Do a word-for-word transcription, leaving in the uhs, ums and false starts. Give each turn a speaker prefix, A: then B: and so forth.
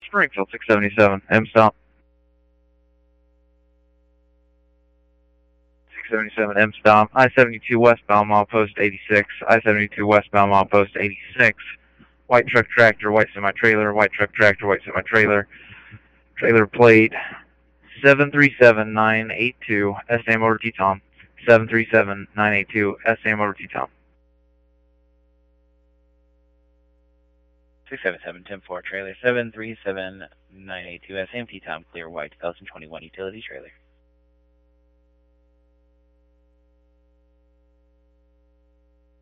A: Springfield six seventy-seven, M stop. six seventy-seven, M stop. I seventy-two westbound, milepost eighty-six. I seventy-two westbound, milepost eighty-six. White truck tractor, white semi-trailer, white truck tractor, white semi-trailer. Trailer plate seven three seven nine eight two, S A Motor T-Tom. seven three seven nine eight two, S A Motor T-Tom.
B: six seven seven, ten four, trailer seven three seven nine eight two, S A M T-Tom, clear white, two thousand twenty-one utility trailer.